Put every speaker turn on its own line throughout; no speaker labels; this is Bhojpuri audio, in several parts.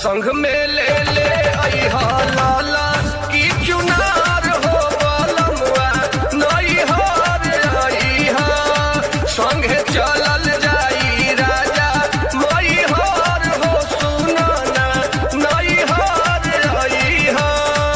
संग में ले ले अइहा लाला की चुनार हो बलमुआ नई हार अइहा संगे चलल जाई राजा मई हार हो सुनाना नई हार अइहा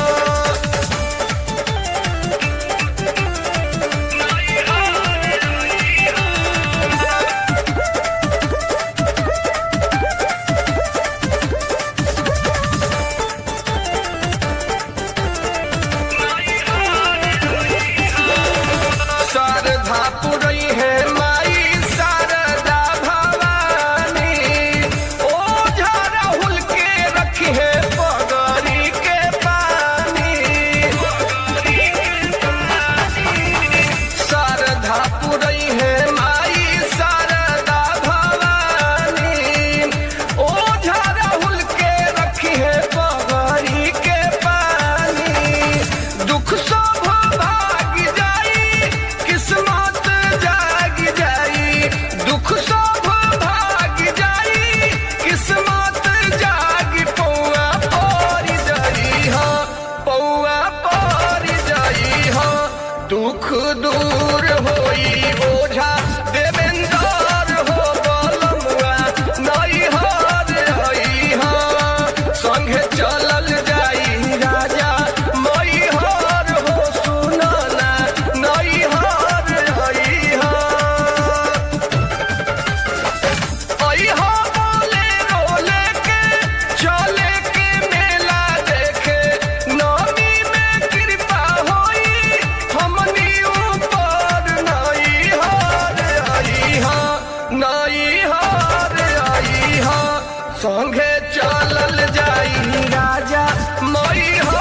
शारदा पुरई है माई शारदा भवानी ओझा राहुल के रखी है पगड़ी के पानी शारदा पुरई है माई शारदा भवानी ओझा राहुल के रखी है पगड़ी के पानी दुख सब भाग जाई किस्मत जाग जाई दुख सब भाग जाई किस्मत जाग पौआ पर जाई हा पौआ पर जाई हा दुख दूर होई ओझा देवेंद्र हो बलमुआ नई हार अइहा संगे चलल जाई राजा मई हार हो सुनाना नई हार अइहा अइहा बोले रोले के चले के मेला देखे नौमी में कृपा होई हमनी ऊपर नई हार अइहा नई हार अइहा संगे चलल जाई राजा मई हार